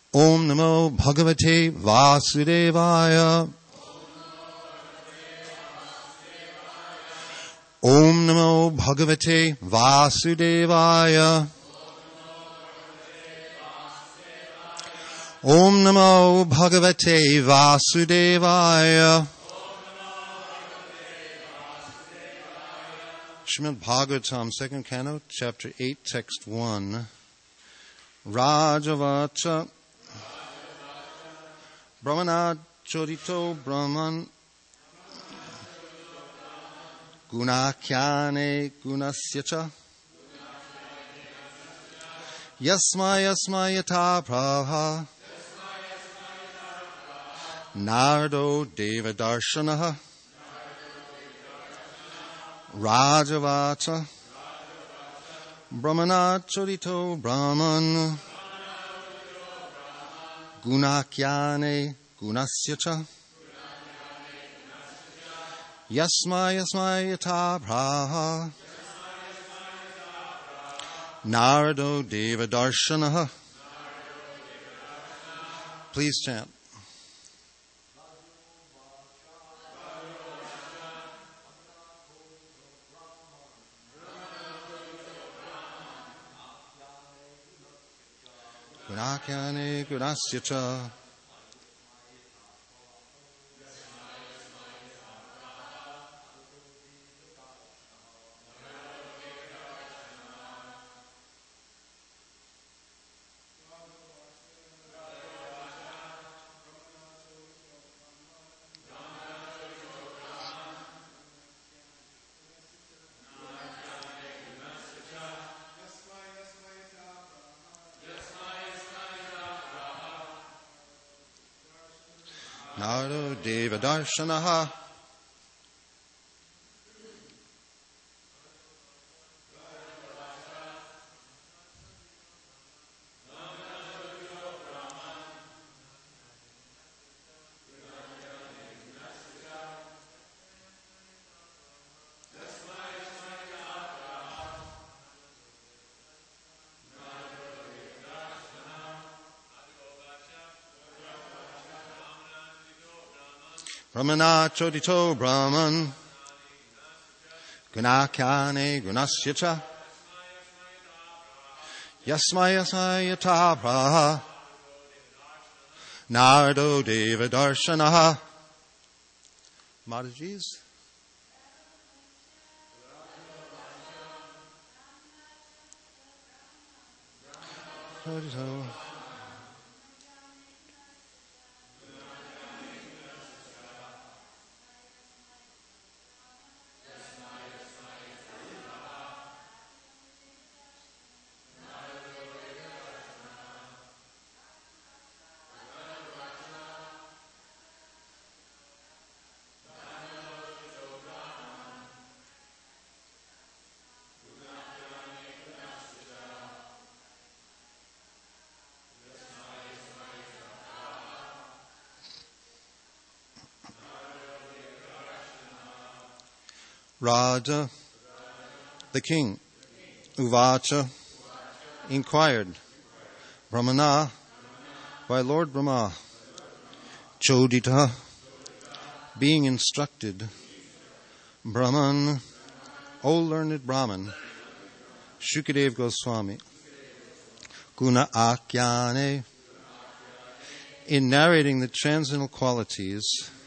Om Namo Bhagavate Vasudevaya. Om Namo Bhagavate Vasudevaya. Om Namo Bhagavate Vasudevaya. Srimad Bhagavatam, 2nd Canto, Chapter 8, Text 1. Rajavacha Brahmana Chodito Brahman Gunakyane Gunasyacha Yasmayata Praha Nardo Devadarshanaha Rajavacha Brahmana Chodito Brahman Gunakyane Gunasyacha Yasmayata Praha Nardo Devadarshanaha. Please chant. Gunakyane Gunasyacha Nardo Devadarshanaha. Brahmana Chodito Brahman Gunakyane Gunasyacha Yasmayata Praha Nardo Devadarshanaha. Mataji's. Chodito. Raja, the king, Uvacha, inquired, Brahmana, by Lord Brahma, Chodita, being instructed, Brahman, O learned Brahman, Shukadeva Goswami, Guna Akyane, in narrating the transcendental qualities,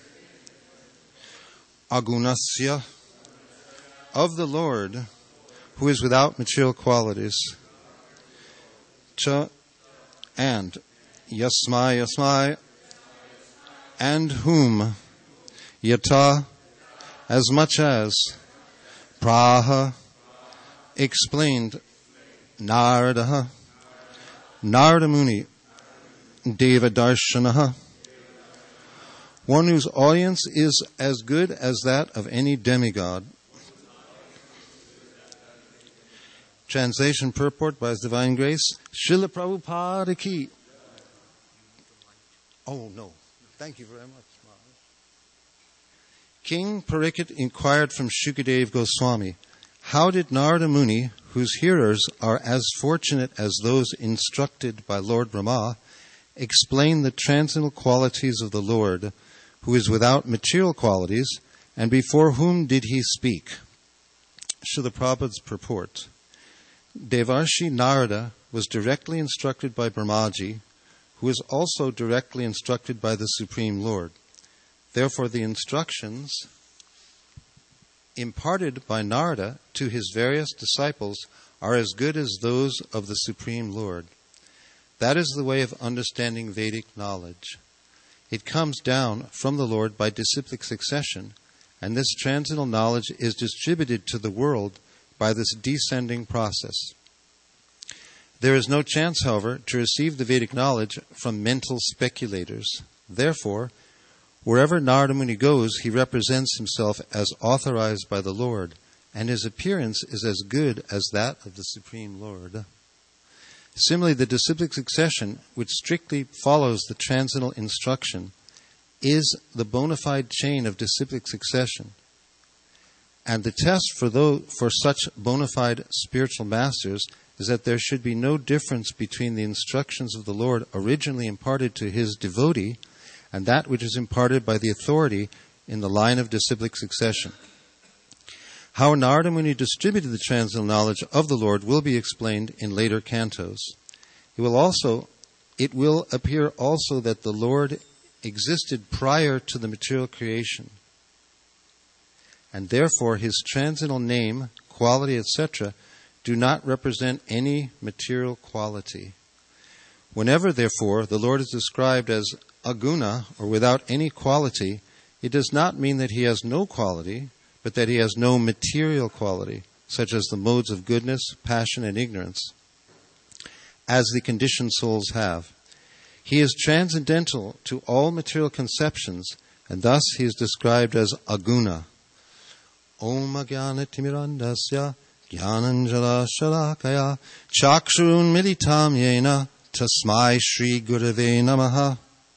Agunasya, of the Lord, who is without material qualities, Cha, and Yasmai, and whom, Yata, as much as, Praha, explained, Narada Muni, Devadarshanaha, one whose audience is as good as that of any demigod. Translation purport by His Divine Grace, Srila Prabhupada Ki. Oh no, thank you very much. King Parikshit inquired from Shukadeva Goswami, how did Narada Muni, whose hearers are as fortunate as those instructed by Lord Brahma, explain the transcendental qualities of the Lord, who is without material qualities, and before whom did he speak? Srila Prabhupada's purport. Devarshi Narada was directly instructed by Brahmaji, who is also directly instructed by the Supreme Lord. Therefore, the instructions imparted by Narada to his various disciples are as good as those of the Supreme Lord. That is the way of understanding Vedic knowledge. It comes down from the Lord by disciplic succession, and this transcendental knowledge is distributed to the world by this descending process. There is no chance, however, to receive the Vedic knowledge from mental speculators. Therefore, wherever Narada Muni goes, he represents himself as authorized by the Lord, and his appearance is as good as that of the Supreme Lord. Similarly, the disciplic succession, which strictly follows the transcendental instruction, is the bona fide chain of disciplic succession. And the test for such bona fide spiritual masters is that there should be no difference between the instructions of the Lord originally imparted to his devotee and that which is imparted by the authority in the line of disciplic succession. How Narada Muni distributed the transcendental knowledge of the Lord will be explained in later cantos. It will appear also that the Lord existed prior to the material creation, and therefore his transcendental name, quality, etc., do not represent any material quality. Whenever, therefore, the Lord is described as aguna, or without any quality, it does not mean that he has no quality, but that he has no material quality, such as the modes of goodness, passion, and ignorance, as the conditioned souls have. He is transcendental to all material conceptions, and thus he is described as aguna. Om Jnana Timirandasya Jnananjala Shalakaya Chakshurun Militam Yena Tasmai Shri Gurave Namaha.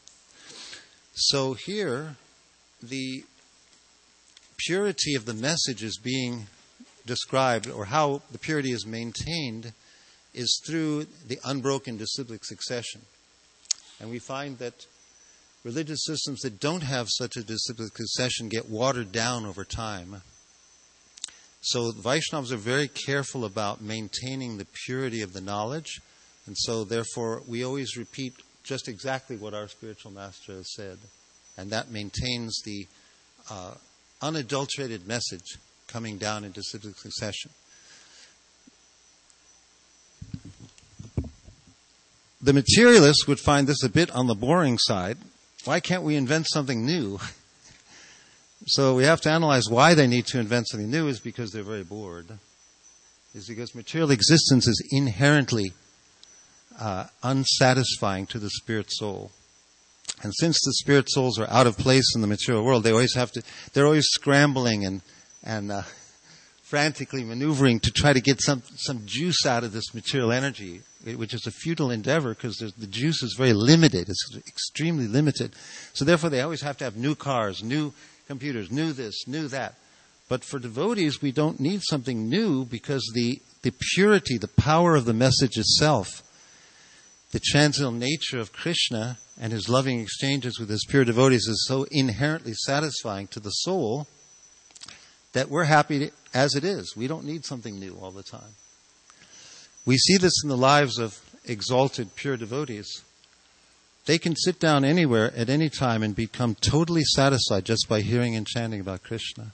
So here, the purity of the message is being described, or how the purity is maintained, is through the unbroken disciplic succession. And we find that religious systems that don't have such a disciplic succession get watered down over time. So the Vaishnavas are very careful about maintaining the purity of the knowledge, and so therefore we always repeat just exactly what our spiritual master has said, and that maintains the unadulterated message coming down in disciplic succession. The materialists would find this a bit on the boring side. Why can't we invent something new? So we have to analyze why they need to invent something new is because they're very bored. Is because material existence is inherently unsatisfying to the spirit soul. And since the spirit souls are out of place in the material world, they're always scrambling and frantically maneuvering to try to get some juice out of this material energy, which is a futile endeavor because the juice is very limited. It's extremely limited. So therefore they always have to have new cars, new computers, new this, new that. But for devotees, we don't need something new because the purity, the power of the message itself, the transcendental nature of Krishna and his loving exchanges with his pure devotees is so inherently satisfying to the soul that we're happy as it is. We don't need something new all the time. We see this in the lives of exalted pure devotees. They can sit down anywhere at any time and become totally satisfied just by hearing and chanting about Krishna.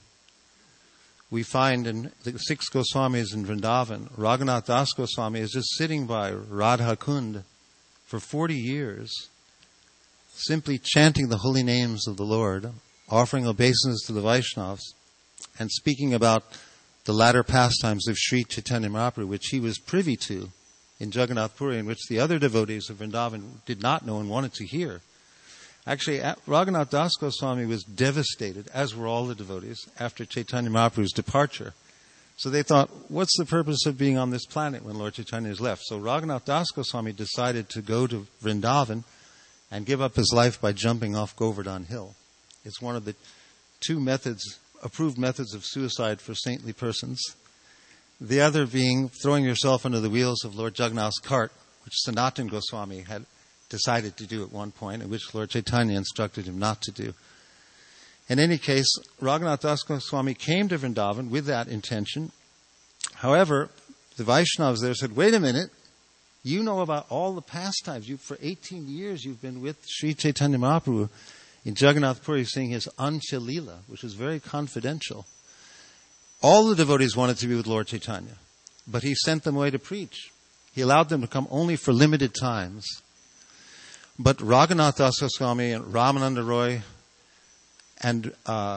We find in the 6 Goswamis in Vrindavan, Raghunath Das Goswami is just sitting by Radha Kund for 40 years, simply chanting the holy names of the Lord, offering obeisances to the Vaishnavas, and speaking about the latter pastimes of Sri Chaitanya Mahaprabhu, which he was privy to in Jagannath Puri, in which the other devotees of Vrindavan did not know and wanted to hear. Actually, Raghunath Das Goswami was devastated, as were all the devotees, after Chaitanya Mahaprabhu's departure. So they thought, what's the purpose of being on this planet when Lord Chaitanya has left? So Raghunath Das Goswami decided to go to Vrindavan and give up his life by jumping off Govardhan Hill. It's one of the 2 approved methods of suicide for saintly persons. The other being throwing yourself under the wheels of Lord Jagannath's cart, which Sanatan Goswami had decided to do at one point, and which Lord Chaitanya instructed him not to do. In any case, Raghunath Das Goswami came to Vrindavan with that intention. However, the Vaishnavas there said, wait a minute, you know about all the pastimes. For 18 years you've been with Sri Chaitanya Mahaprabhu in Jagannath Puri singing his Ansha Leela, which is very confidential. All the devotees wanted to be with Lord Chaitanya, but he sent them away to preach. He allowed them to come only for limited times. But Raghunath Das Goswami and Ramananda Roy and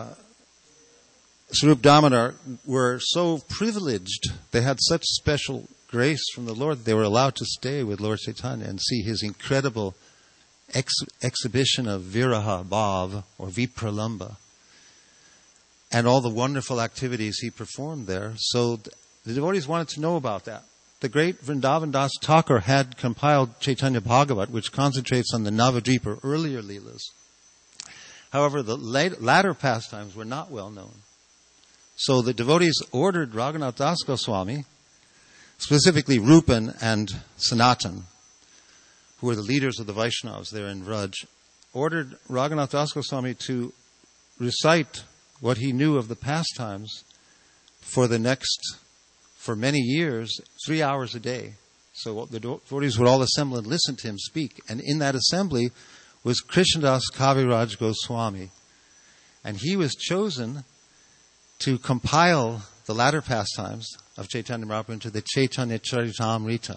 Swarup Damodar were so privileged. They had such special grace from the Lord that they were allowed to stay with Lord Chaitanya and see his incredible exhibition of Viraha Bhav or Vipralamba and all the wonderful activities he performed there. So the devotees wanted to know about that. The great Vrindavan Das Thakur had compiled Chaitanya Bhagavat, which concentrates on the Navadvip or earlier Leelas. However, the latter pastimes were not well known. So the devotees ordered Raghunath Das Goswami, specifically Rupan and Sanatan, who were the leaders of the Vaishnavas there in Vraj, ordered Raghunath Das Goswami to recite what he knew of the pastimes for many years, 3 hours a day. So the devotees would all assemble and listen to him speak. And in that assembly was Krishnadas Kaviraj Goswami. And he was chosen to compile the latter pastimes of Chaitanya Mahaprabhu into the Chaitanya Charitamrita.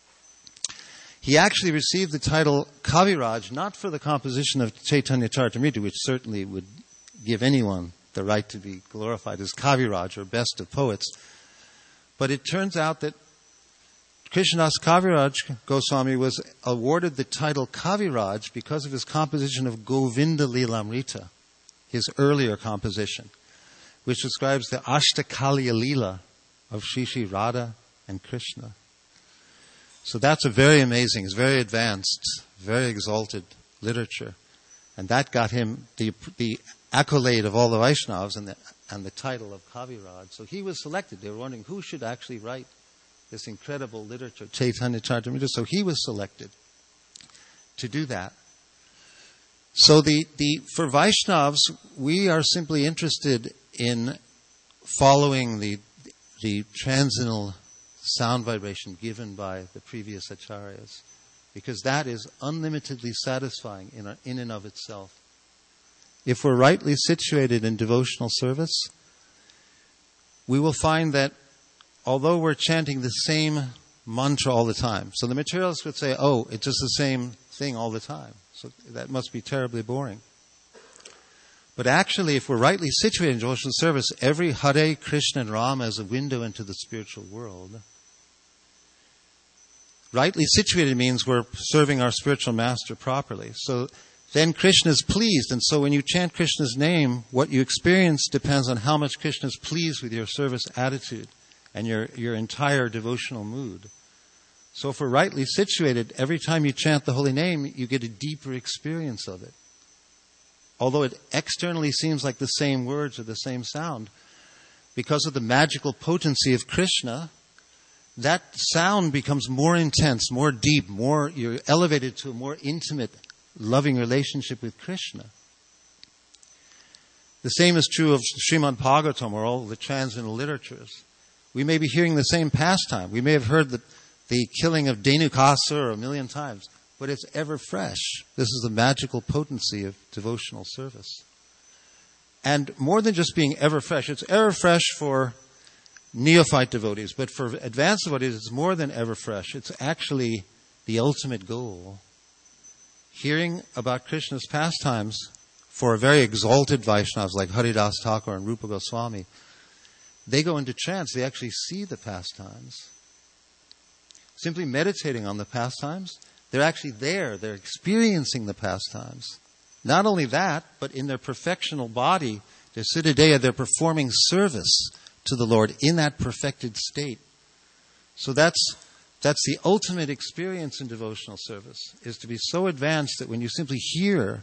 He actually received the title Kaviraj not for the composition of Chaitanya Charitamrita, which certainly would give anyone the right to be glorified as Kaviraj or best of poets. But it turns out that Krishnadas Kaviraj Goswami was awarded the title Kaviraj because of his composition of Govinda Lilamrita, his earlier composition, which describes the Ashtakalya Leela of Shri Shri Radha and Krishna. So that's a very amazing, it's very advanced, very exalted literature. And that got him the accolade of all the Vaishnavas and the title of Kaviraj. So he was selected. They were wondering who should actually write this incredible literature, Chaitanya Charitamrita. So he was selected to do that. So for Vaishnavas, we are simply interested in following the transcendental sound vibration given by the previous acharyas, because that is unlimitedly satisfying in and of itself. If we're rightly situated in devotional service, we will find that although we're chanting the same mantra all the time, so the materialists would say, oh, it's just the same thing all the time. So that must be terribly boring. But actually, if we're rightly situated in devotional service, every Hare, Krishna, and Rama is a window into the spiritual world. Rightly situated means we're serving our spiritual master properly. So then Krishna is pleased. And so when you chant Krishna's name, what you experience depends on how much Krishna is pleased with your service attitude and your entire devotional mood. So if we're rightly situated, every time you chant the holy name, you get a deeper experience of it. Although it externally seems like the same words or the same sound, because of the magical potency of Krishna, that sound becomes more intense, more deep, you're elevated to a more intimate, loving relationship with Krishna. The same is true of Srimad Bhagavatam or all the transcendental literatures. We may be hearing the same pastime. We may have heard the killing of Dhenukasura 1,000,000 times, but it's ever fresh. This is the magical potency of devotional service. And more than just being ever fresh, it's ever fresh for neophyte devotees, but for advanced devotees, it's more than ever fresh. It's actually the ultimate goal. Hearing about Krishna's pastimes for very exalted Vaishnavas like Haridas Thakur and Rupa Goswami, they go into trance. They actually see the pastimes. Simply meditating on the pastimes, they're actually there. They're experiencing the pastimes. Not only that, but in their perfectional body, their Siddhadeha, they're performing service to the Lord in that perfected state. So that's the ultimate experience in devotional service, is to be so advanced that when you simply hear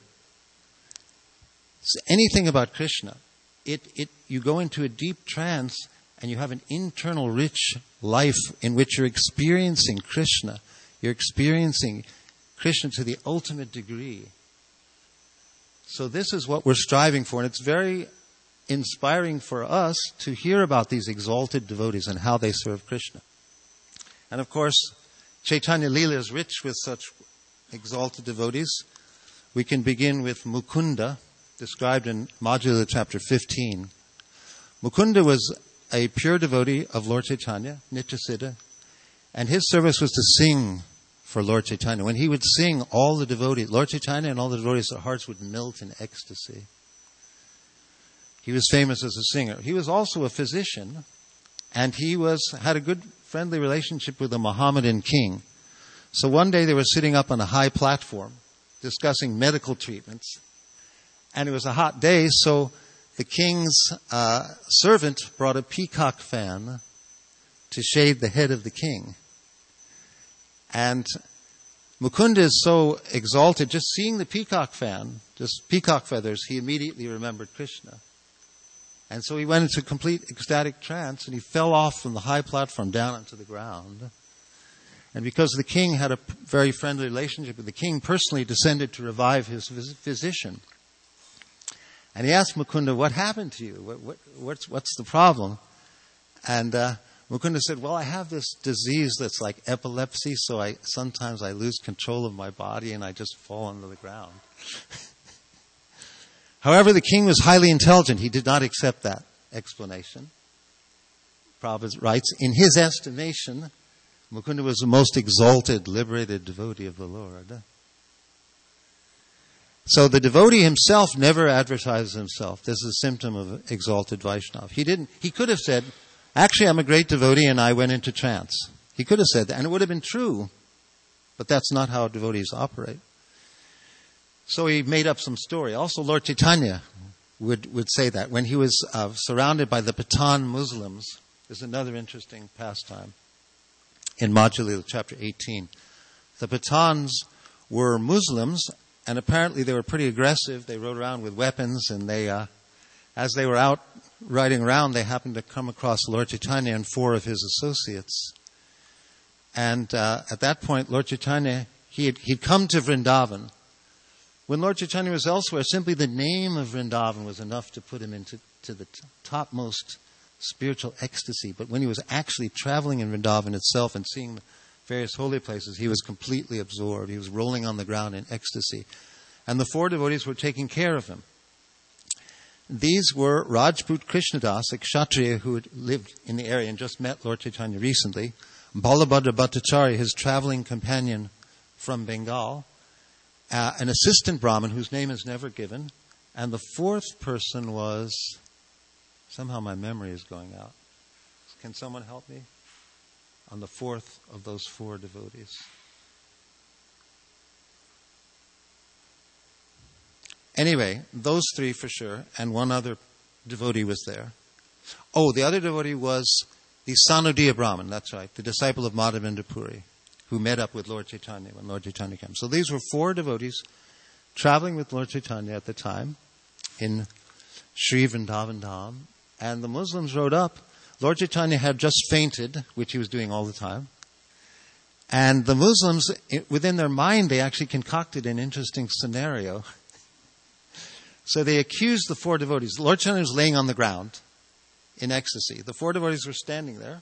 anything about Krishna, you go into a deep trance and you have an internal rich life in which you're experiencing Krishna. You're experiencing Krishna to the ultimate degree. So this is what we're striving for, and it's very inspiring for us to hear about these exalted devotees and how they serve Krishna. And of course, Chaitanya Leela is rich with such exalted devotees. We can begin with Mukunda, described in Madhya Lila chapter 15. Mukunda was a pure devotee of Lord Chaitanya, Nityasiddha, and his service was to sing for Lord Chaitanya. When he would sing, all the devotees, Lord Chaitanya and all the devotees, their hearts would melt in ecstasy. He was famous as a singer. He was also a physician, and he had a good friendly relationship with a Mohammedan king. So one day they were sitting up on a high platform discussing medical treatments, and it was a hot day, so the king's servant brought a peacock fan to shade the head of the king. And Mukunda is so exalted, just seeing the peacock fan, just peacock feathers, he immediately remembered Krishna. And so he went into complete ecstatic trance, and he fell off from the high platform down onto the ground. And because the king had a very friendly relationship with the king, personally descended to revive his physician. And he asked Mukunda, "What happened to you? What's the problem?" And Mukunda said, "Well, I have this disease that's like epilepsy, so sometimes I lose control of my body and I just fall onto the ground." However, the king was highly intelligent. He did not accept that explanation. Prabhupada writes, in his estimation, Mukunda was the most exalted, liberated devotee of the Lord. So the devotee himself never advertises himself. This is a symptom of exalted Vaishnava. He could have said, "Actually, I'm a great devotee and I went into trance." He could have said that, and it would have been true. But that's not how devotees operate. So he made up some story. Also, Lord Chaitanya would say that. When he was surrounded by the Pathan Muslims, there's another interesting pastime in Madhya Lila, chapter 18. The Pathans were Muslims, and apparently they were pretty aggressive. They rode around with weapons, and as they were out riding around, they happened to come across Lord Chaitanya and 4 of his associates. And at that point, Lord Chaitanya, he'd come to Vrindavan. When Lord Chaitanya was elsewhere, simply the name of Vrindavan was enough to put him into the topmost spiritual ecstasy. But when he was actually traveling in Vrindavan itself and seeing the various holy places, he was completely absorbed. He was rolling on the ground in ecstasy. And the 4 devotees were taking care of him. These were Rajput Krishnadas, a Kshatriya who had lived in the area and just met Lord Chaitanya recently, Balabhadra Bhattacharya, his traveling companion from Bengal, an assistant Brahmin whose name is never given, and the 4th person was, somehow my memory is going out. Can someone help me on the 4th of those 4 devotees? Anyway, those 3 for sure, and 1 other devotee was there. Oh, the other devotee was the Sanudiya Brahmin, that's right, the disciple of Madhavendra Puri, who met up with Lord Chaitanya when Lord Chaitanya came. So these were 4 devotees traveling with Lord Chaitanya at the time in Sri Vrindavan Dham. And the Muslims rode up. Lord Chaitanya had just fainted, which he was doing all the time. And the Muslims, within their mind, they actually concocted an interesting scenario. So they accused the 4 devotees. Lord Chaitanya was laying on the ground in ecstasy. The 4 devotees were standing there.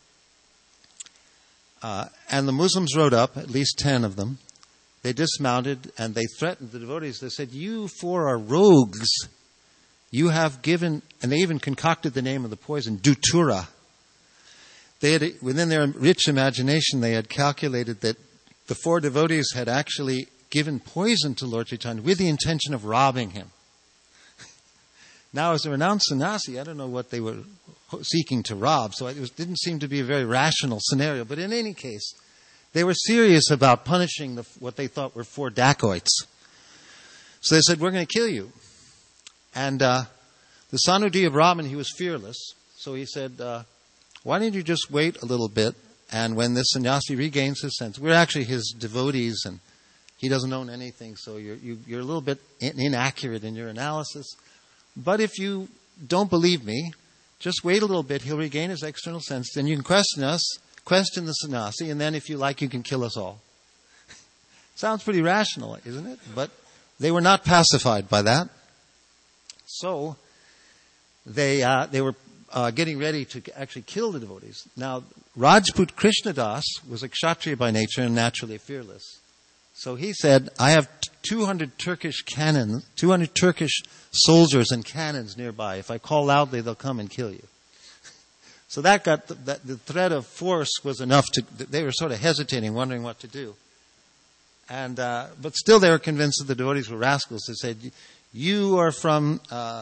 And the Muslims rode up, at least 10 of them. They dismounted and they threatened the devotees. They said, "You 4 are rogues. You have given," and they even concocted the name of the poison, Dutura. They had, within their rich imagination, they had calculated that the 4 devotees had actually given poison to Lord Chaitanya with the intention of robbing him. Now, as a renounced sannyasi, I don't know what they were seeking to rob, so it didn't seem to be a very rational scenario. But in any case, they were serious about punishing what they thought were 4 dacoits. So they said, "We're going to kill you." And the Sanudiya Brahmin, he was fearless. So he said, "Why don't you just wait a little bit, and when this sannyasi regains his sense," we're actually his devotees, and he doesn't own anything, so you're a little bit inaccurate in your analysis. But if you don't believe me, just wait a little bit. He'll regain his external sense. Then you can question the sannyasi, and then if you like, you can kill us all. Sounds pretty rational, isn't it? But they were not pacified by that. So they were getting ready to actually kill the devotees. Now, Rajput Krishnadas was a Kshatriya by nature and naturally fearless. So he said, I have 200 Turkish cannons, 200 Turkish soldiers and cannons nearby. If I call loudly, they'll come and kill you. So that got the threat of force was enough they were sort of hesitating, wondering what to do. And but still they were convinced that the devotees were rascals. They said, you are from,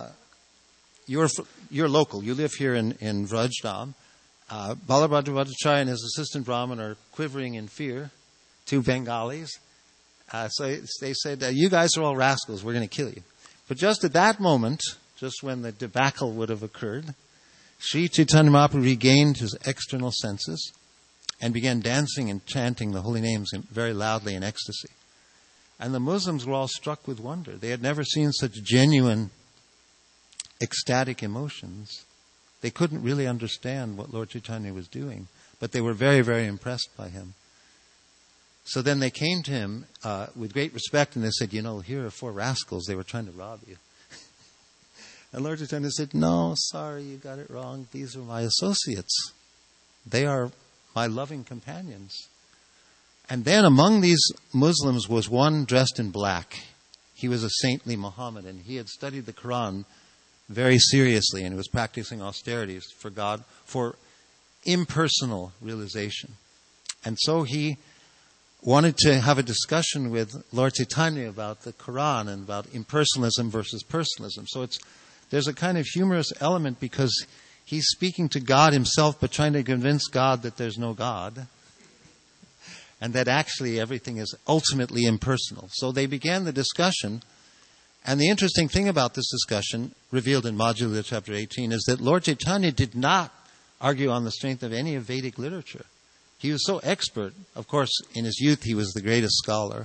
you're local. You live here in Vrajdam. Balabhadra Bhattacharya and his assistant Brahman are quivering in fear, 2 Bengalis. So they said, you guys are all rascals. We're going to kill you. But just at that moment, just when the debacle would have occurred, Sri Chaitanya Mahaprabhu regained his external senses and began dancing and chanting the holy names very loudly in ecstasy. And the Muslims were all struck with wonder. They had never seen such genuine, ecstatic emotions. They couldn't really understand what Lord Chaitanya was doing, but they were very, very impressed by him. So then they came to him with great respect and they said, here are 4 rascals. They were trying to rob you. And Lord Chaitanya said, no, sorry, you got it wrong. These are my associates. They are my loving companions. And then among these Muslims was one dressed in black. He was a saintly Mohammedan. He had studied the Quran very seriously and was practicing austerities for God, for impersonal realization. And so he wanted to have a discussion with Lord Chaitanya about the Quran and about impersonalism versus personalism. So there's a kind of humorous element because he's speaking to God himself but trying to convince God that there's no God and that actually everything is ultimately impersonal. So they began the discussion, and the interesting thing about this discussion, revealed in Madhya Lila chapter 18, is that Lord Chaitanya did not argue on the strength of any of Vedic literature. He was so expert. Of course, in his youth, he was the greatest scholar.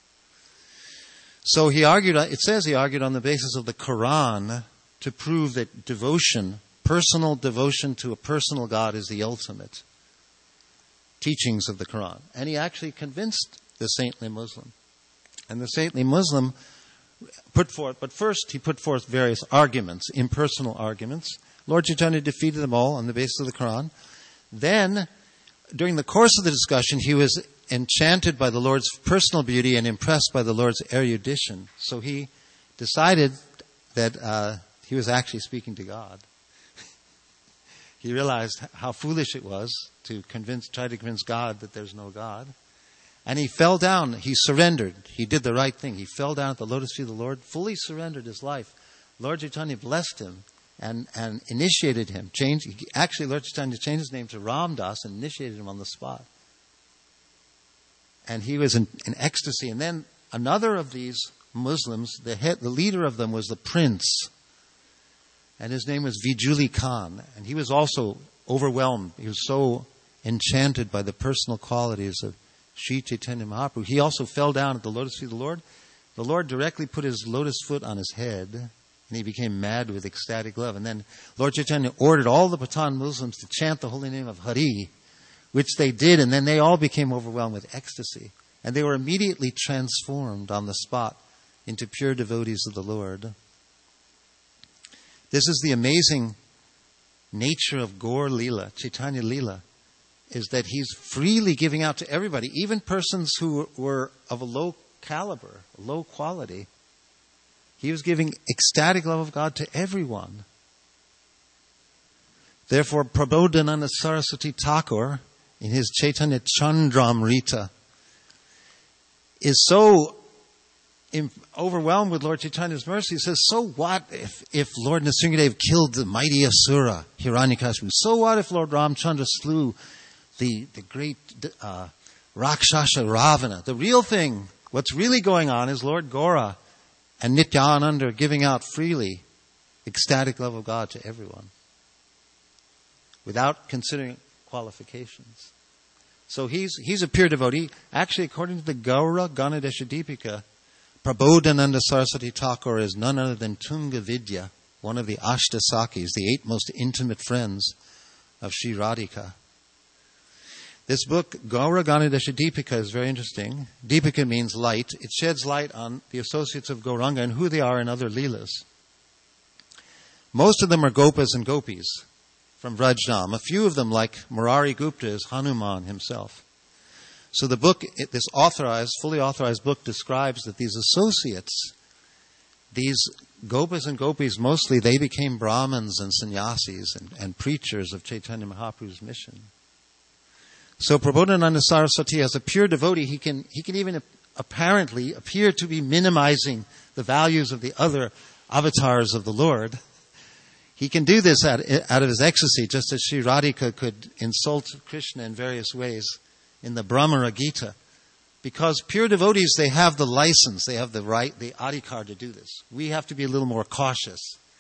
So he argued, it says he argued on the basis of the Quran to prove that devotion, personal devotion to a personal God is the ultimate teachings of the Quran. And he actually convinced the saintly Muslim. And the saintly Muslim put forth, but first he put forth various arguments, impersonal arguments. Lord Chaitanya defeated them all on the basis of the Quran. Then, during the course of the discussion, he was enchanted by the Lord's personal beauty and impressed by the Lord's erudition. So he decided that he was actually speaking to God. He realized how foolish it was to try to convince God that there's no God. And he fell down. He surrendered. He did the right thing. He fell down at the lotus feet of the Lord, fully surrendered his life. Lord Chaitanya blessed him and initiated him. Actually, Lord Chaitanya changed his name to Ram Das and initiated him on the spot. And he was in ecstasy. And then another of these Muslims, the leader of them was the prince. And his name was Vijuli Khan. And he was also overwhelmed. He was so enchanted by the personal qualities of Sri Chaitanya Mahaprabhu. He also fell down at the lotus feet of the Lord. The Lord directly put his lotus foot on his head, and he became mad with ecstatic love. And then Lord Chaitanya ordered all the Pathan Muslims to chant the holy name of Hari, which they did, and then they all became overwhelmed with ecstasy. And they were immediately transformed on the spot into pure devotees of the Lord. This is the amazing nature of Gaur Lila, Chaitanya Lila, is that he's freely giving out to everybody, even persons who were of a low caliber, low quality. He was giving ecstatic love of God to everyone. Therefore, Prabodhananda Saraswati Thakur, in his Chaitanya Chandramrita, is so overwhelmed with Lord Chaitanya's mercy. He says, so what if Lord Nrsingadev killed the mighty Asura, Hiranyakashipu? So what if Lord Ramchandra slew the great Rakshasa Ravana? The real thing, what's really going on is Lord Gaura and Nityananda are giving out freely ecstatic love of God to everyone without considering qualifications. So he's a pure devotee. Actually, according to the Gaura Ganadesha Deepika, Prabodhananda Saraswati Thakur is none other than Tunga Vidya, one of the Ashtasakis, the 8 most intimate friends of Sri Radhika. This book, Gaura Ganadesha Deepika, is very interesting. Deepika means light. It sheds light on the associates of Gauranga and who they are in other Leelas. Most of them are Gopas and Gopis from Vrajnam. A few of them, like Murari Gupta, is Hanuman himself. So the book, this fully authorized book, describes that these associates, these Gopas and Gopis, mostly they became Brahmins and sannyasis and preachers of Chaitanya Mahaprabhu's mission. So Prabodhananda Saraswati, as a pure devotee, he can even apparently appear to be minimizing the values of the other avatars of the Lord. He can do this out of his ecstasy, just as Sri Radhika could insult Krishna in various ways in the Brahmara Gita. Because pure devotees, they have the license, they have the right, the adhikar to do this. We have to be a little more cautious.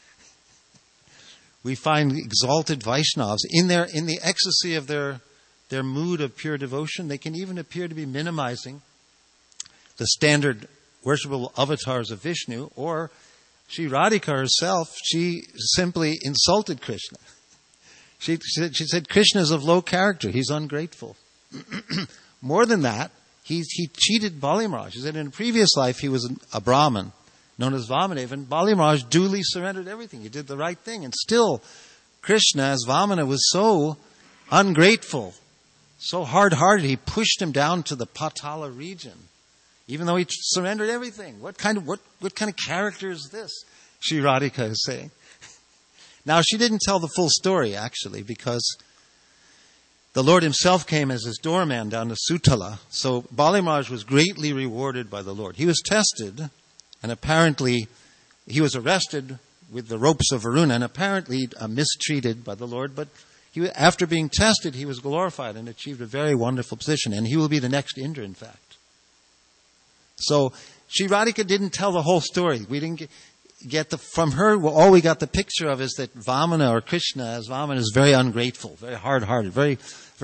We find exalted Vaishnavas in the ecstasy of their mood of pure devotion. They can even appear to be minimizing the standard worshipable avatars of Vishnu. Or Sri Radhika herself, she simply insulted Krishna. She said Krishna is of low character. He's ungrateful. More than that, he cheated Bali Maharaj. He said in a previous life he was a Brahmin known as Vamana, and Bali Maharaj duly surrendered everything. He did the right thing. And still, Krishna as Vamana was so ungrateful, so hard-hearted, he pushed him down to the Patala region, even though he surrendered everything. What kind of character is this? Sri Radhika is saying. Now, she didn't tell the full story, actually, because the Lord himself came as his doorman down to Sutala. So Bali Maharaj was greatly rewarded by the Lord. He was tested, and apparently he was arrested with the ropes of Varuna, and apparently mistreated by the Lord. But after being tested, he was glorified and achieved a very wonderful position. And he will be the next Indra, in fact. So Sri Radhika didn't tell the whole story. We didn't get from her, all we got the picture of is that Vamana, or Krishna as Vamana, is very ungrateful, very hard-hearted, very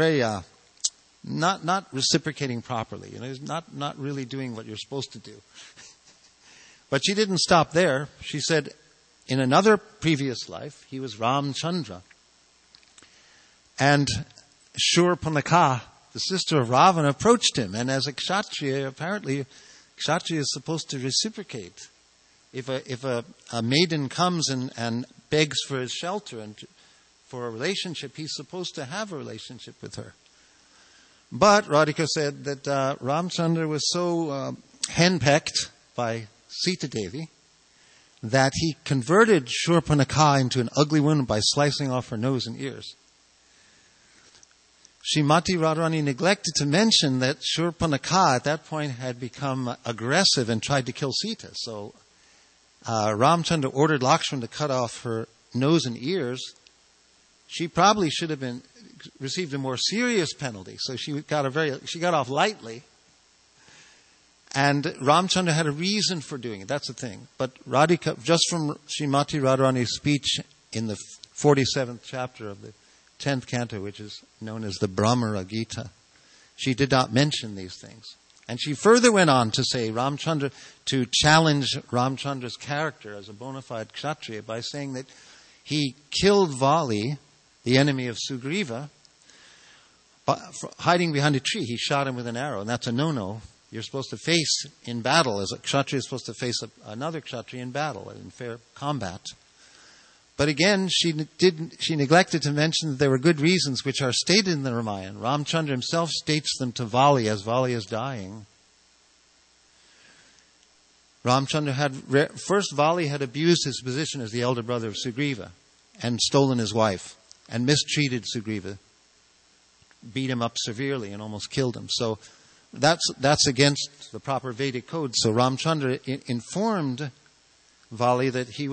not reciprocating properly. He's not really doing what you're supposed to do. But she didn't stop there. She said, in another previous life, he was Ramchandra. And Shurpanakha, the sister of Ravana, approached him. And as a Kshatriya, apparently, Kshatriya is supposed to reciprocate. If a maiden comes and begs for his shelter and for a relationship, he's supposed to have a relationship with her. But Radhika said that Ramchandra was so henpecked by Sita Devi that he converted Shurpanakha into an ugly woman by slicing off her nose and ears. Srimati Radharani neglected to mention that Shurpanakha at that point had become aggressive and tried to kill Sita. So Ramchandra ordered Lakshmana to cut off her nose and ears. She probably should have received a more serious penalty. So she got off lightly. And Ramchandra had a reason for doing it. That's the thing. But Radhika, just from Srimati Radharani's speech in the 47th chapter of the 10th canto, which is known as the Brahmara Gita, she did not mention these things. And she further went on to say to challenge Ramchandra's character as a bona fide Kshatriya by saying that he killed Vali, the enemy of Sugriva, hiding behind a tree. He shot him with an arrow, and that's a no-no. You're supposed to face in battle, as a Kshatriya is supposed to face another Kshatriya in battle, in fair combat. But again, she neglected to mention that there were good reasons which are stated in the Ramayana. Ramchandra himself states them to Vali as Vali is dying. First Vali had abused his position as the elder brother of Sugriva and stolen his wife and mistreated Sugriva, beat him up severely and almost killed him. So that's against the proper Vedic code. So Ramchandra informed Vali that he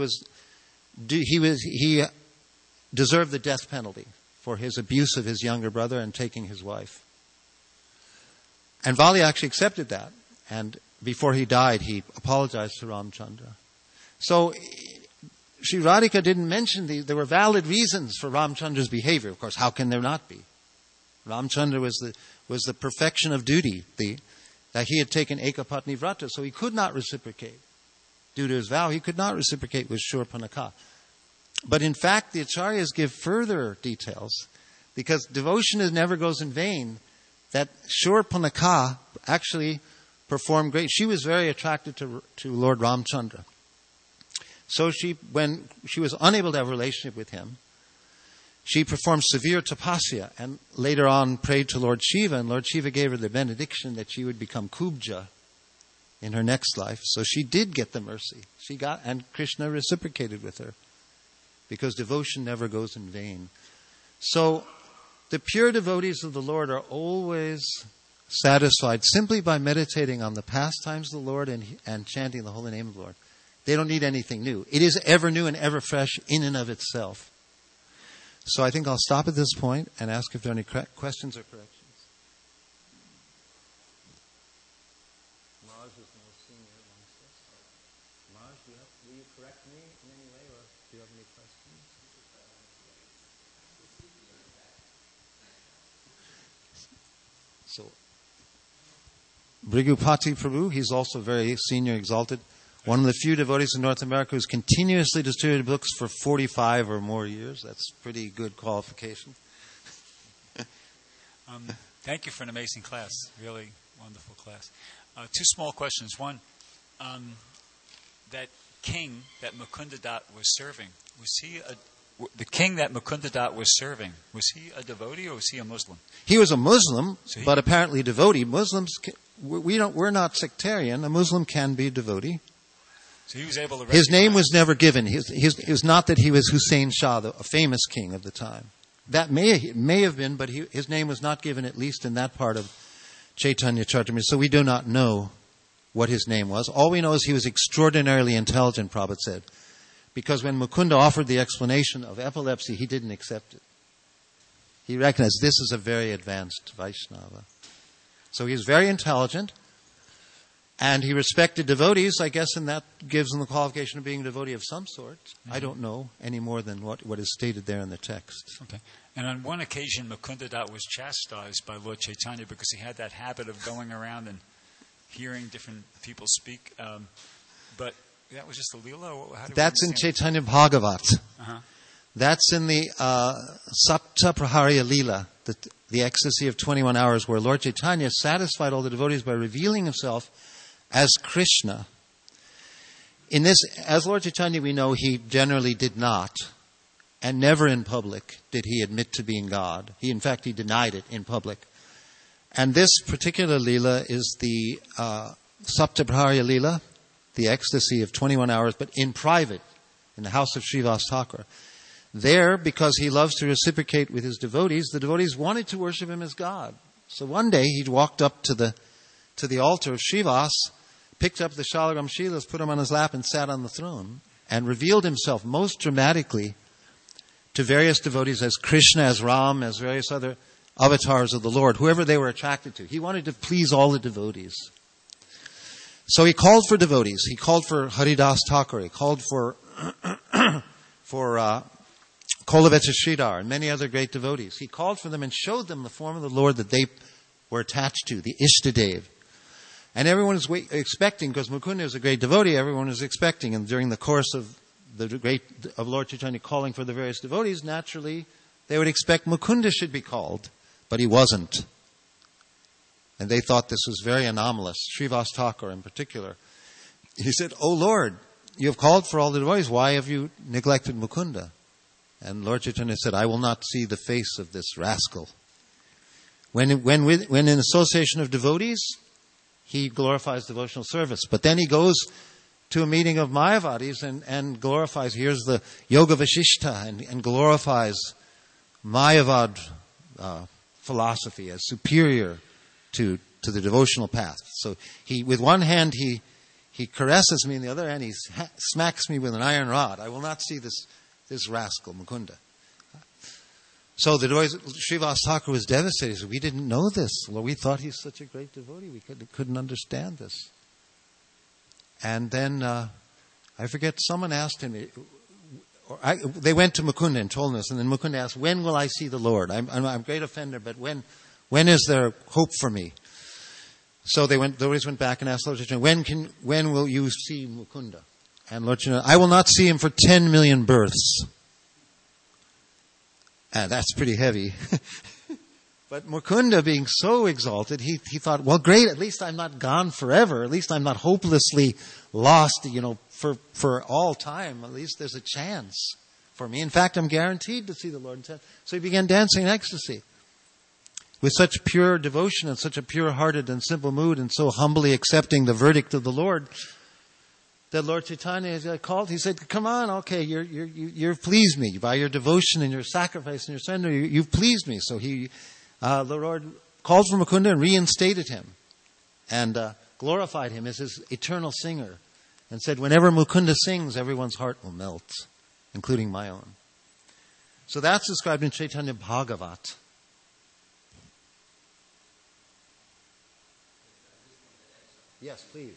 deserved the death penalty for his abuse of his younger brother and taking his wife. And Vali actually accepted that. And before he died, he apologized to Ramchandra. So Sri Radhika didn't mention there were valid reasons for Ramchandra's behavior. Of course, how can there not be? Ramchandra was the perfection of duty. That he had taken Ekapatni Vrata, so he could not reciprocate. Due to his vow, he could not reciprocate with Shurpanakha. But in fact, the Acharyas give further details, because devotion never goes in vain. that Shurpanakha actually performed great. She was very attracted to Lord Ramchandra. So when she was unable to have a relationship with him, she performed severe tapasya and later on prayed to Lord Shiva, and Lord Shiva gave her the benediction that she would become Kubja in her next life. So she did get the mercy. And Krishna reciprocated with her, because devotion never goes in vain. So the pure devotees of the Lord are always satisfied simply by meditating on the pastimes of the Lord and chanting the holy name of the Lord. They don't need anything new. It is ever new and ever fresh in and of itself. So I think I'll stop at this point and ask if there are any questions or corrections. Maj is the most senior amongst us. Maj, will you correct me in any way, or do you have any questions? So, Bhrigupati Prabhu, he's also very senior, exalted. One of the few devotees in North America who's continuously distributed books for 45 or more years. That's pretty good qualification. Thank you for an amazing class. Really wonderful class. Two small questions. One, that king that Mukunda Dat was serving, the king that Mukunda Dat was serving, was he a devotee or was he a Muslim? He was a Muslim, but apparently devotee. Muslims, we're not sectarian. A Muslim can be a devotee. So he was able to. His name was never given. It was not that he was Hussein Shah, a famous king of the time. That may have been, but his name was not given, at least in that part of Chaitanya Charitamrita. So we do not know what his name was. All we know is he was extraordinarily intelligent, Prabhupada said. Because when Mukunda offered the explanation of epilepsy, he didn't accept it. He recognized this is a very advanced Vaishnava. So he was very intelligent. And he respected devotees, I guess, and that gives him the qualification of being a devotee of some sort. Mm-hmm. I don't know any more than what is stated there in the text. Okay. And on one occasion, Mukunda Dat was chastised by Lord Chaitanya because he had that habit of going around and hearing different people speak. But that was just a Leela? That's in Chaitanya Bhagavat. Uh-huh. That's in the Sapta Praharya Leela, the ecstasy of 21 hours, where Lord Chaitanya satisfied all the devotees by revealing himself as Krishna. In this, as Lord Chaitanya, we know he generally did not, and never in public did he admit to being God. In fact, he denied it in public. And this particular Leela is the Saptapraharya Leela, the ecstasy of 21 hours, but in private, in the house of Srivas Thakur. There, because he loves to reciprocate with his devotees, the devotees wanted to worship him as God. So one day he walked up to the altar of Srivas, picked up the Shalagram Shilas, put him on his lap, and sat on the throne, and revealed himself most dramatically to various devotees as Krishna, as Ram, as various other avatars of the Lord, whoever they were attracted to. He wanted to please all the devotees. So he called for devotees. He called for Haridas Thakur. He called for Kolaveta Sridhar and many other great devotees. He called for them and showed them the form of the Lord that they were attached to, the Ishtadev. And everyone was expecting, because Mukunda is a great devotee, everyone was expecting. And during the course of Lord Chaitanya calling for the various devotees, naturally, they would expect Mukunda should be called. But he wasn't. And they thought this was very anomalous. Srivas Thakur in particular. He said, "Oh Lord, you have called for all the devotees. Why have you neglected Mukunda?" And Lord Chaitanya said, "I will not see the face of this rascal." When in association of devotees, he glorifies devotional service. But then he goes to a meeting of Mayavadis and glorifies, here's the Yoga Vashishta, and glorifies Mayavad philosophy as superior to the devotional path. So with one hand he caresses me, and the other hand he smacks me with an iron rod. I will not see this rascal, Mukunda. So the Srivas Thakur was devastated. He said, "We didn't know this. Well, we thought he's such a great devotee. We couldn't understand this." And then, I forget, someone asked him, they went to Mukunda and told him this, and then Mukunda asked, "When will I see the Lord? I'm a great offender, but when is there hope for me?" So the devotees went back and asked Lord Chaitanya, when will you see Mukunda? And Lord Chaitanya, "I will not see him for 10 million births." And that's pretty heavy. But Mukunda, being so exalted, he thought, well, great, at least I'm not gone forever. At least I'm not hopelessly lost, for all time. At least there's a chance for me. In fact, I'm guaranteed to see the Lord. So he began dancing in ecstasy with such pure devotion and such a pure-hearted and simple mood, and so humbly accepting the verdict of the Lord, that Lord Chaitanya called. He said, come on, okay, you've pleased me. By your devotion and your sacrifice and your surrender, you've pleased me. So the Lord called for Mukunda and reinstated him and glorified him as his eternal singer, and said, whenever Mukunda sings, everyone's heart will melt, including my own. So that's described in Chaitanya Bhagavat. Yes, please.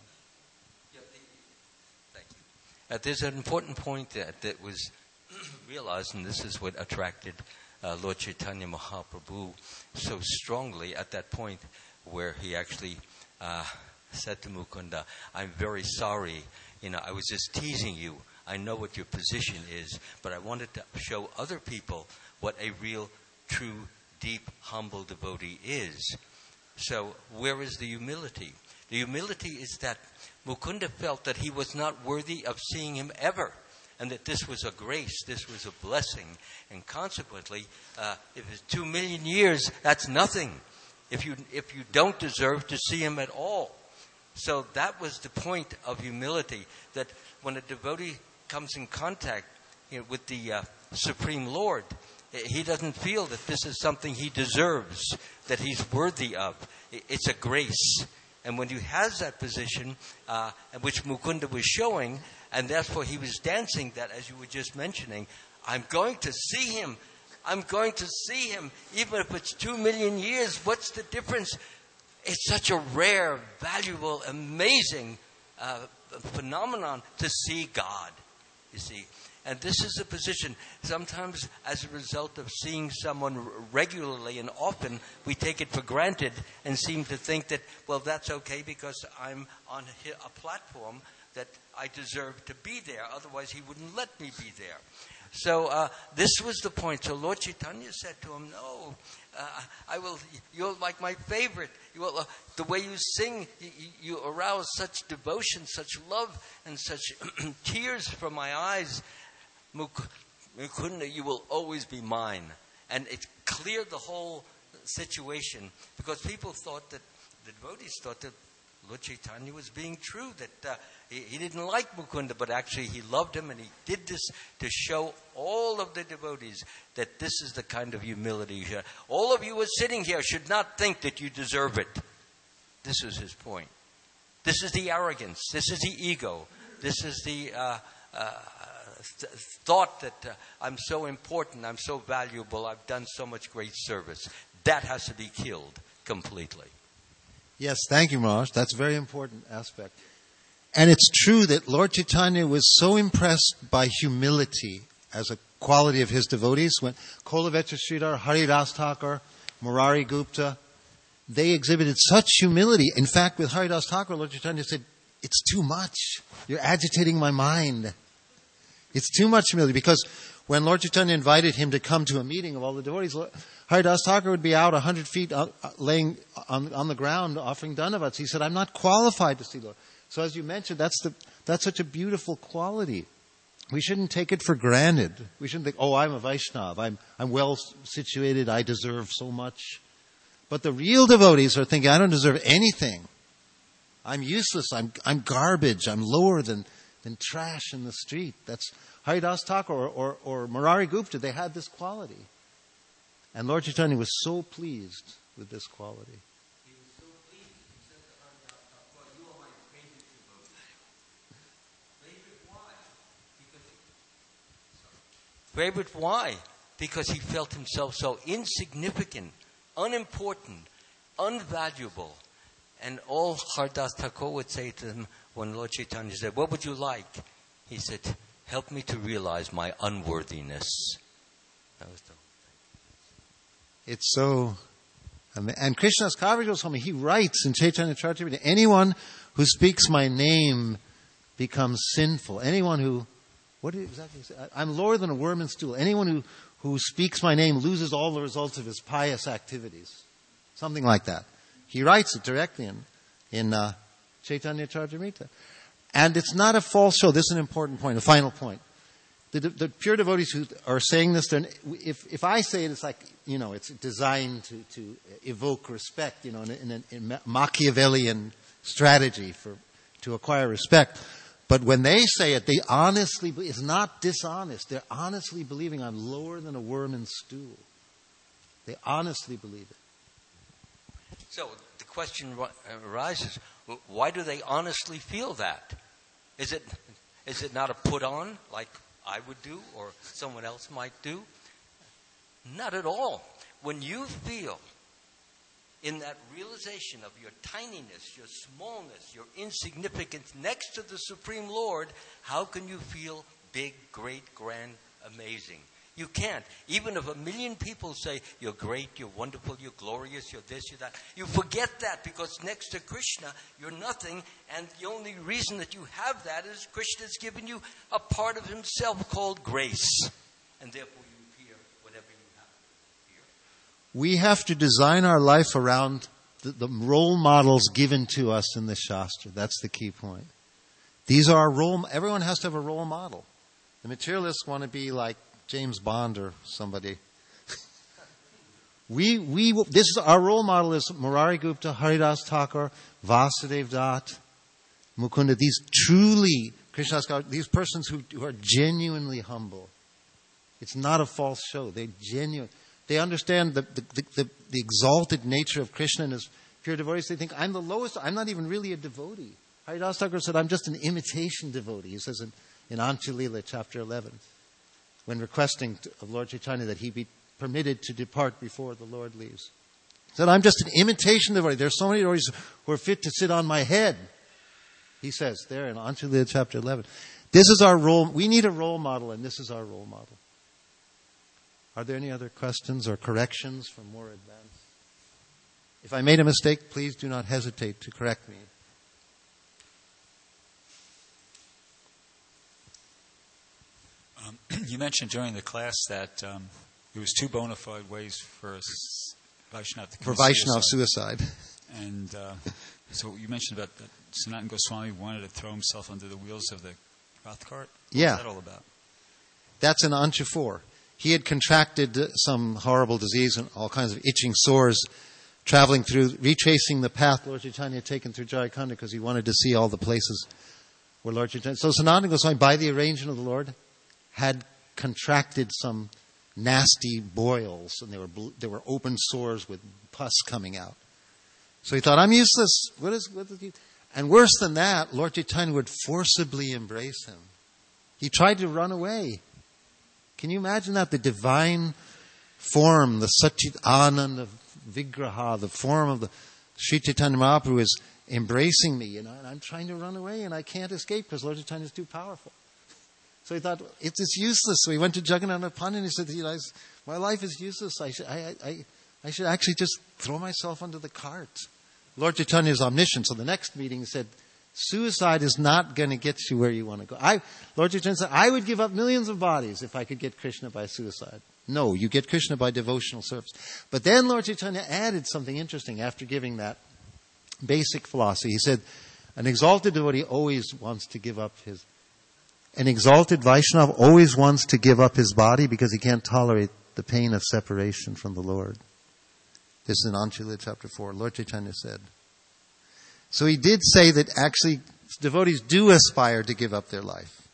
Thank you. There's an important point that was realized, and this is what attracted Lord Chaitanya Mahaprabhu so strongly at that point, where he actually said to Mukunda, I'm very sorry, I was just teasing you. I know what your position is, but I wanted to show other people what a real, true, deep, humble devotee is. So where is the humility? The humility is that Mukunda felt that he was not worthy of seeing him ever, and that this was a grace, this was a blessing, and consequently, if it's 2 million years, that's nothing if you don't deserve to see him at all. So that was the point of humility, that when a devotee comes in contact with the Supreme Lord, he doesn't feel that this is something he deserves, that he's worthy of. It's a grace. And when he has that position, which Mukunda was showing, and therefore he was dancing that, as you were just mentioning, I'm going to see him. I'm going to see him. Even if it's 2 million years, what's the difference? It's such a rare, valuable, amazing phenomenon to see God, you see. And this is a position, sometimes as a result of seeing someone regularly and often, we take it for granted and seem to think that, well, that's okay because I'm on a platform that I deserve to be there. Otherwise, he wouldn't let me be there. So this was the point. So Lord Chaitanya said to him, no, you're like my favorite. The way you sing, you arouse such devotion, such love, and such tears from my eyes. Mukunda, you will always be mine. And it cleared the whole situation, because people thought that, the devotees thought that Lord Chaitanya was being true, that he didn't like Mukunda, but actually he loved him, and he did this to show all of the devotees that this is the kind of humility. All of you who are sitting here should not think that you deserve it. This is his point. This is the arrogance. This is the ego. This is the thought that I'm so important, I'm so valuable, I've done so much great service. That has to be killed completely. Yes, thank you, Maharaj. That's a very important aspect. And it's true that Lord Chaitanya was so impressed by humility as a quality of his devotees. When Kolavetra Sridhar, Haridas Thakur, Murari Gupta, they exhibited such humility. In fact, with Haridas Thakur, Lord Chaitanya said, it's too much. You're agitating my mind. It's too much humility, because when Lord Chaitanya invited him to come to a meeting of all the devotees, Haridas Thakur would be out 100 feet laying on the ground offering dhanavats. He said, I'm not qualified to see Lord. So as you mentioned, that's such a beautiful quality. We shouldn't take it for granted. We shouldn't think, oh, I'm a Vaishnava. I'm well situated. I deserve so much. But the real devotees are thinking, I don't deserve anything. I'm useless. I'm garbage. I'm lower than trash in the street. That's Haridas Thakur or Murari Gupta. They had this quality. And Lord Chaitanya was so pleased with this quality. He was so pleased. He said to Haridas Thakur, you are my favorite devotee. Favorite why? Because he felt himself so insignificant, unimportant, unvaluable. And all Haridas Thakur would say to him when Lord Chaitanya said, what would you like? He said, help me to realize my unworthiness. That was the It's so... And Krishna's Kaviri Goswami, he writes in Chaitanya Charitamrita, anyone who speaks my name becomes sinful. Anyone who... What did he exactly say? I'm lower than a worm in stool. Anyone who speaks my name loses all the results of his pious activities. Something like that. He writes it directly in Chaitanya Charitamrita. And it's not a false show. This is an important point, a final point. The pure devotees who are saying this, if I say it, it's like, it's designed to evoke respect, in a Machiavellian strategy to acquire respect. But when they say it, they honestly, it's not dishonest. They're honestly believing I'm lower than a worm in stool. They honestly believe it. So the question arises, why do they honestly feel that? Is it not a put on like I would do or someone else might do? Not at all. When you feel in that realization of your tininess, your smallness, your insignificance next to the Supreme Lord, how can you feel big, great, grand, amazing? You can't. Even if 1 million people say, you're great, you're wonderful, you're glorious, you're this, you're that, you forget that because next to Krishna, you're nothing, and the only reason that you have that is Krishna's given you a part of himself called grace. And therefore you fear whatever you have to fear. We have to design our life around the role models given to us in the Shastra. That's the key point. These are everyone has to have a role model. The materialists want to be like James Bond or somebody. This is our role model is Murari Gupta, Haridas Thakur, Vasudev Dutt, Mukunda. These truly Krishnadas, these persons who are genuinely humble. It's not a false show. They're genuine. They understand the exalted nature of Krishna and his pure devotees. They think I'm the lowest. I'm not even really a devotee. Haridas Thakur said I'm just an imitation devotee. He says in Anchulila chapter 11. When requesting of Lord Chaitanya that he be permitted to depart before the Lord leaves. He said, I'm just an imitation devotee. There are so many devotees who are fit to sit on my head. He says there in Anchulila chapter 11. This is our role. We need a role model, and this is our role model. Are there any other questions or corrections from more advanced? If I made a mistake, please do not hesitate to correct me. You mentioned during the class that there was 2 bona fide ways for Vaishnava to commit suicide. And so you mentioned about that Sanatana Goswami wanted to throw himself under the wheels of the Rath cart. Yeah. What's that all about? That's in Anchu 4. He had contracted some horrible disease and all kinds of itching sores, traveling through, retracing the path Lord Chaitanya had taken through Jharkhand because he wanted to see all the places where Lord Chaitanya... So Sanatana Goswami, by the arrangement of the Lord, had contracted some nasty boils, and they were open sores with pus coming out. So he thought, I'm useless. What is and worse than that, Lord Chaitanya would forcibly embrace him. He tried to run away. Can you imagine that? The divine form, the Satchit Ananda Vigraha, the form of the Sri Chaitanya Mahaprabhu is embracing me, and I'm trying to run away, and I can't escape because Lord Chaitanya is too powerful. So he thought, it's useless. So he went to Jagannatha Pandit and he said, my life is useless. I should actually just throw myself under the cart. Lord Chaitanya is omniscient. So the next meeting he said, suicide is not going to get you where you want to go. Lord Chaitanya said, I would give up millions of bodies if I could get Krishna by suicide. No, you get Krishna by devotional service. But then Lord Chaitanya added something interesting after giving that basic philosophy. He said, an exalted devotee always wants to give up an exalted Vaishnava always wants to give up his body because he can't tolerate the pain of separation from the Lord. This is in Anchulila chapter 4. Lord Chaitanya said. So he did say that actually devotees do aspire to give up their life.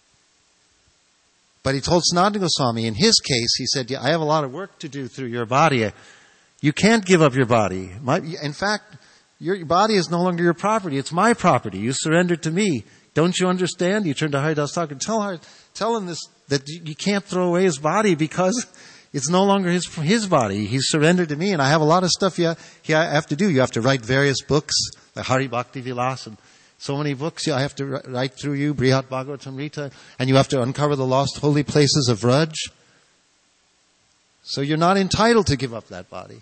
But he told Sanatana Goswami, in his case, he said, I have a lot of work to do through your body. You can't give up your body. In fact, your body is no longer your property. It's my property. You surrender to me. Don't you understand? You turn to Haridas Thakur and tell him this, that you can't throw away his body because it's no longer his body. He's surrendered to me, and I have a lot of stuff I have to do. You have to write various books, like Hari Bhakti Vilas, and so many books I have to write through you, Brihat Bhagavatamrita, and you have to uncover the lost holy places of Vraj. So you're not entitled to give up that body.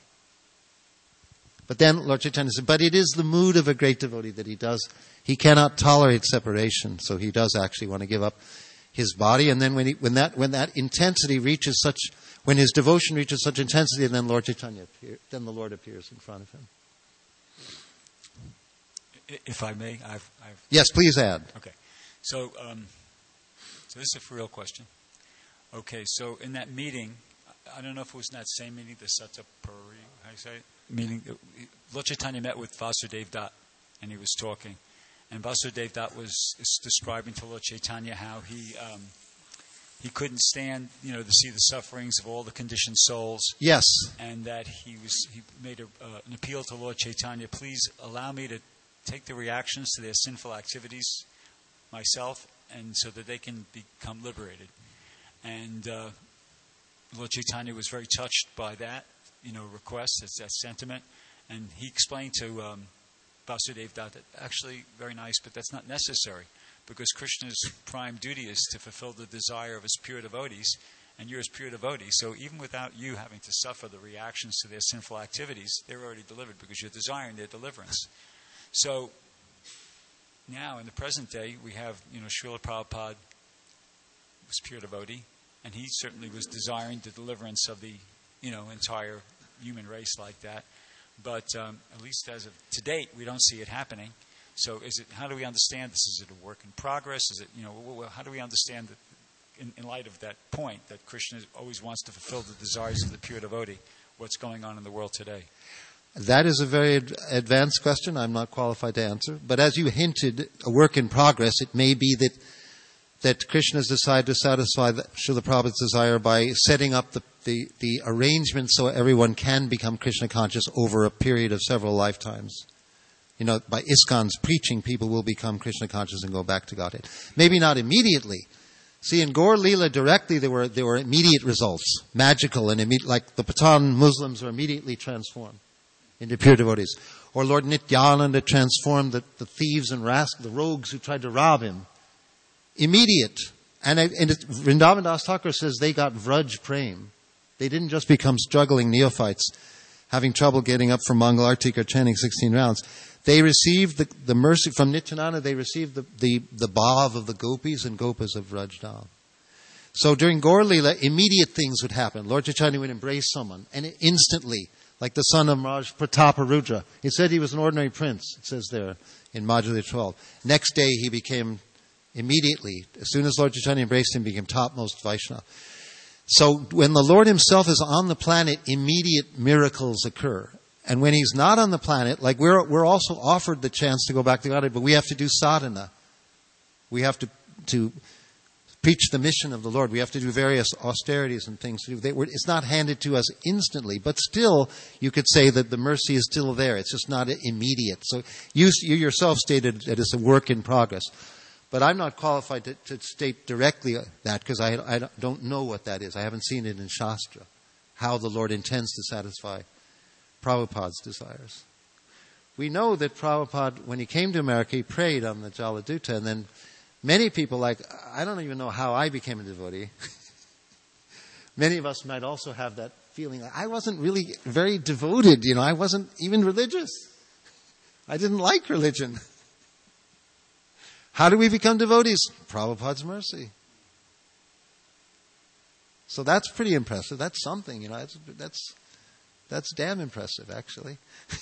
But then Lord Chaitanya said, but it is the mood of a great devotee that he cannot tolerate separation, so he does actually want to give up his body. And then when that intensity reaches When his devotion reaches such intensity, then Lord Chaitanya then the Lord appears in front of him. If I may, I've Yes, please add. okay. So this is a real question. Okay, so in that meeting, I don't know if it was in that same meeting, the Satapuri, how you say it? Meeting, Lord Chaitanya met with Vasudev Dutt, and he was talking. And Vasudev Dutt was describing to Lord Chaitanya how he couldn't stand, to see the sufferings of all the conditioned souls. Yes. And that he made an appeal to Lord Chaitanya, please allow me to take the reactions to their sinful activities myself, and so that they can become liberated. And Lord Chaitanya was very touched by that, request, that sentiment. And he explained to Vasudev Dutt that actually, very nice, but that's not necessary, because Krishna's prime duty is to fulfill the desire of his pure devotees, and you're his pure devotee. So even without you having to suffer the reactions to their sinful activities, they're already delivered because you're desiring their deliverance. So now, in the present day, we have, Srila Prabhupada was pure devotee, and he certainly was desiring the deliverance of the, entire human race like that. But at least as of to date, we don't see it happening. So how do we understand this? Is it a work in progress? Is it, how do we understand that in light of that point that Krishna always wants to fulfill the desires of the pure devotee, what's going on in the world today? That is a very advanced question I'm not qualified to answer. But as you hinted, a work in progress, it may be that Krishna has decided to satisfy Srila Prabhupada's desire by setting up the arrangement so everyone can become Krishna conscious over a period of several lifetimes. By ISKCON's preaching, people will become Krishna conscious and go back to Godhead. Maybe not immediately. See, in Gaur Leela directly, there were immediate results, magical and immediate, like the Pathan Muslims were immediately transformed into pure devotees. Or Lord Nityananda transformed the thieves and the rogues who tried to rob him. Immediate. And Vrindavan Das Thakur says they got Vraj Prem. They didn't just become struggling neophytes, having trouble getting up from Mangal Artik or chanting 16 rounds. They received the mercy from Nityananda. They received the bhav of the gopis and gopas of Vrajdam. So during Gaur Leela, immediate things would happen. Lord Chaitanya would embrace someone, and instantly, like the son of Maharaj Prataparudra. He said he was an ordinary prince, it says there in Madhya 12. Next day he became immediately, as soon as Lord Chaitanya embraced him, became topmost Vaishnava. So when the Lord himself is on the planet, immediate miracles occur. And when he's not on the planet, like we're also offered the chance to go back to Godhead, but we have to do sadhana. We have to preach the mission of the Lord. We have to do various austerities and things. It's not handed to us instantly, but still, you could say that the mercy is still there. It's just not immediate. So you yourself stated that it's a work in progress. But I'm not qualified to state directly that because I don't know what that is. I haven't seen it in Shastra, how the Lord intends to satisfy Prabhupada's desires. We know that Prabhupada, when he came to America, he prayed on the Jaladuta, and then many people, I don't even know how I became a devotee. Many of us might also have that feeling. I wasn't really very devoted, I wasn't even religious. I didn't like religion. How do we become devotees? Prabhupada's mercy. So that's pretty impressive. That's something, that's damn impressive, actually.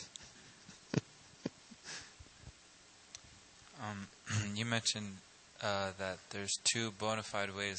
You mentioned that there's two bona fide ways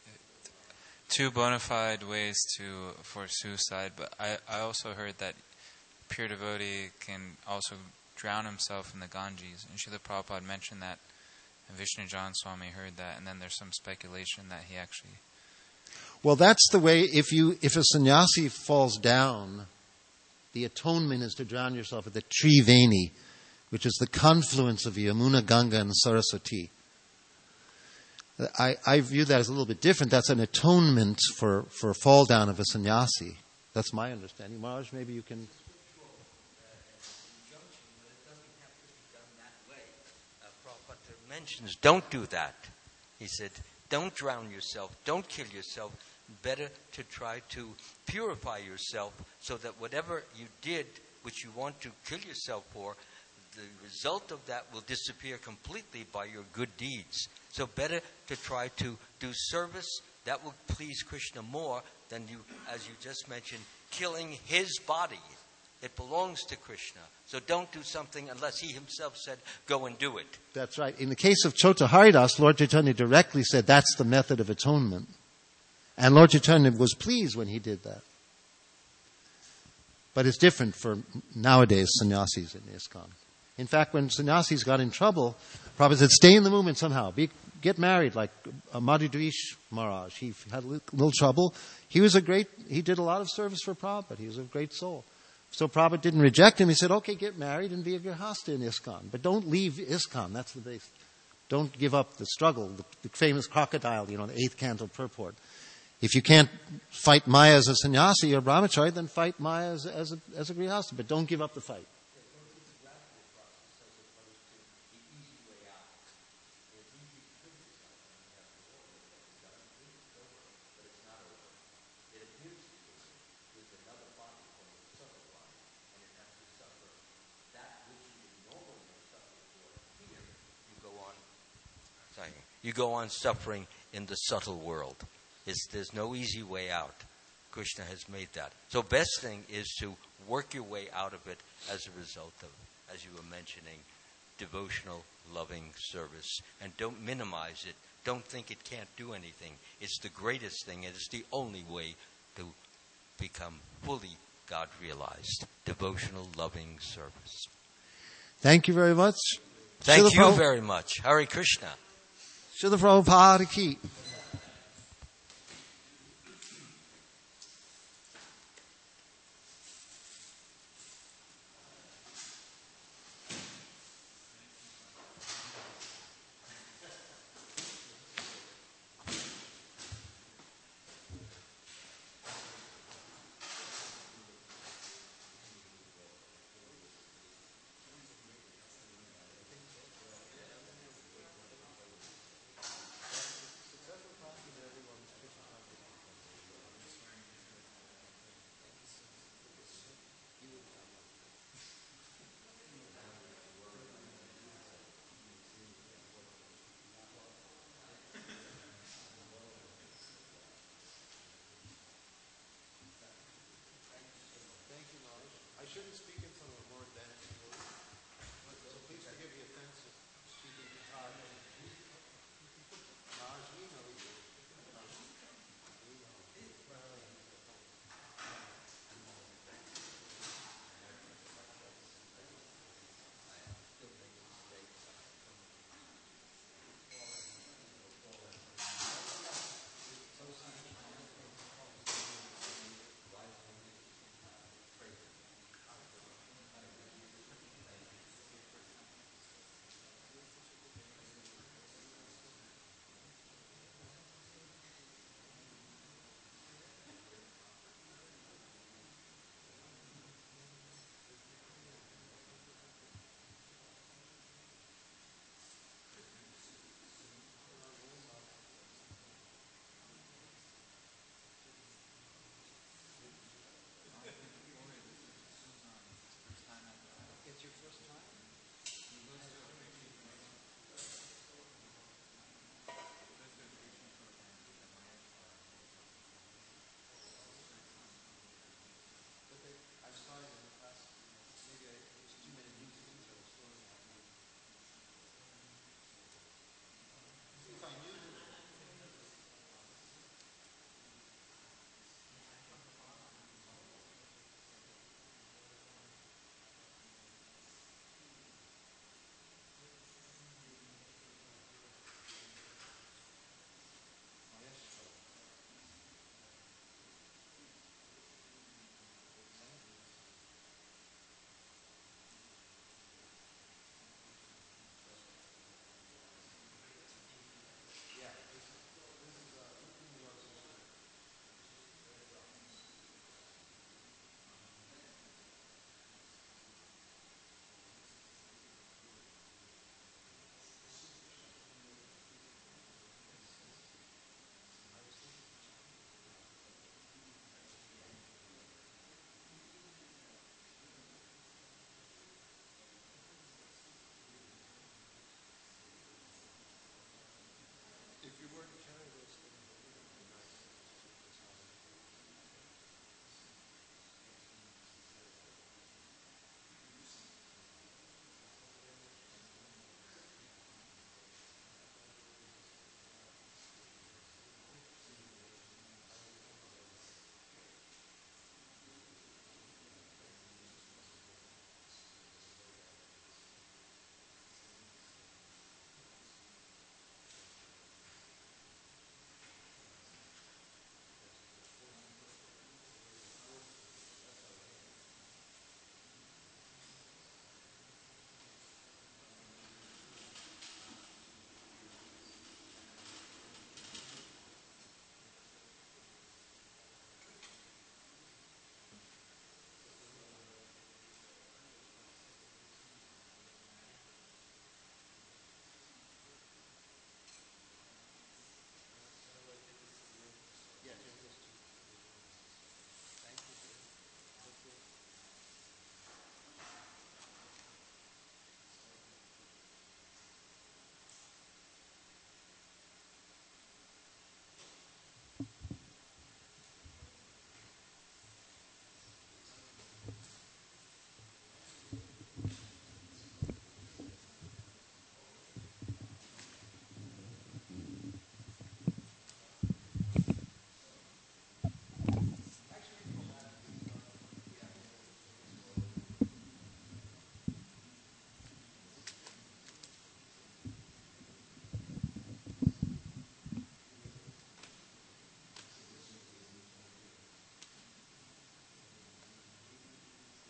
for suicide, but I also heard that pure devotee can also drown himself in the Ganges. And Srila Prabhupada mentioned that, and Vishnu John Swami heard that, and then there's some speculation that he actually... Well, that's the way, if a sannyasi falls down, the atonement is to drown yourself at the Triveni, which is the confluence of Yamuna, Ganga, and Saraswati. I view that as a little bit different. That's an atonement for fall down of a sannyasi. That's my understanding. Maharaj, maybe you can... Prabhupada mentions, don't do that. He said, don't drown yourself, don't kill yourself. Better to try to purify yourself so that whatever you did, which you want to kill yourself for, the result of that will disappear completely by your good deeds. So better to try to do service That will please Krishna more than you, as you just mentioned, killing his body. It belongs to Krishna. So don't do something unless he himself said, go and do it. That's right. In the case of Chota Haridas, Lord Chaitanya directly said that's the method of atonement. And Lord Chaitanya was pleased when he did that. But it's different for nowadays sannyasis in ISKCON. In fact, when sannyasis got in trouble, Prabhupada said, stay in the movement somehow. Get married, like Madhudvish Maharaj. He had a little trouble. He did a lot of service for Prabhupada. He was a great soul. So Prabhupada didn't reject him. He said, okay, get married and be a grihasta in ISKCON. But don't leave ISKCON. That's the base. Don't give up the struggle. The famous crocodile, the 8th canto purport. If you can't fight Maya as a sannyasi or brahmachari, then fight Maya as a grihasta. But don't give up the fight. You go on suffering in the subtle world. There's no easy way out. Krishna has made that. So best thing is to work your way out of it as a result of, as you were mentioning, devotional, loving service. And don't minimize it. Don't think it can't do anything. It's the greatest thing. It is the only way to become fully God-realized. Devotional, loving service. Thank you very much. Thank you very much. Hare Krishna. Srila Prabhupada ki. I shouldn't speak.